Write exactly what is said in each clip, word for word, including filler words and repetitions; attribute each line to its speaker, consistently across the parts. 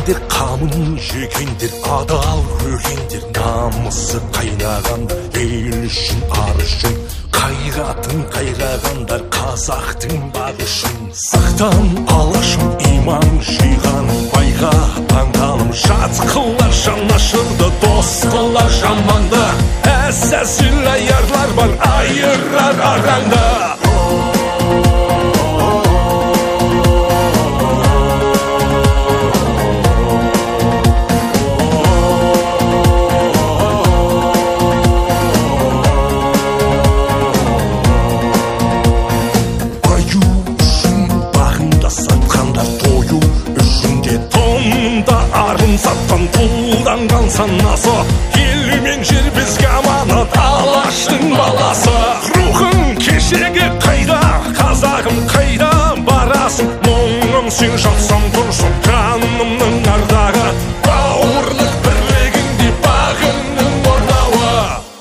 Speaker 1: өлгендер, қамын жегендер, адал өлгендер, намысы қайнағандар, ел үшін, ар үшін қайратын қайрағандар, қазақтың бағы үшін. Сақтан алашым иман жиған байға таңғалым, жат қылар жанашырды, дос қылар жаманды, әсәсіл аярлар бар, айырар араңды. Саттан тұлданған санасы, ел мен жер бізге аманат, алаштың баласы. Рухың кешегі қайда, қазағым қайда барасың, мұңым сен жатсам тұрсын жанымның ардағы, бауырлық бірлігінде бағыңның орнауы.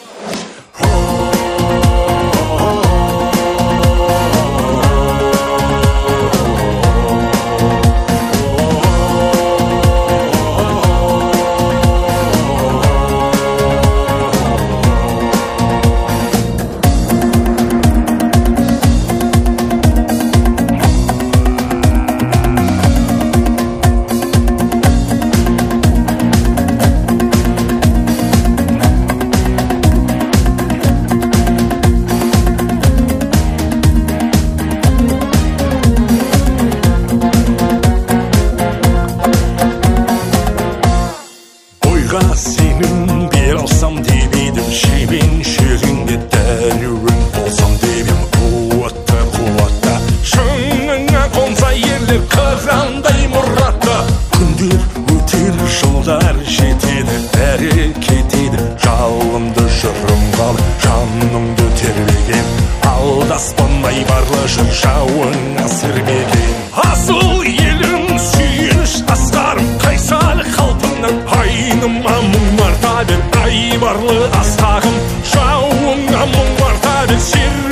Speaker 1: Сенің бер алсам деп едім, жебен жеріңде дәруін болсам деп ем, қуатты қуатты шыңыңа қонса ерлер қырандай мұратты. Күндер өтер, жылдар жетеді, бәрі кетеді, жалынды жырым қал жанымды тербеген, алдаспан айбарлы жыр жауыңа сермеген. Асыл елім сүйініш асқарым, қайсар қалпыңнан айныма мұң арта бер, айбарлы асқағым жауыңа мұң арта бер.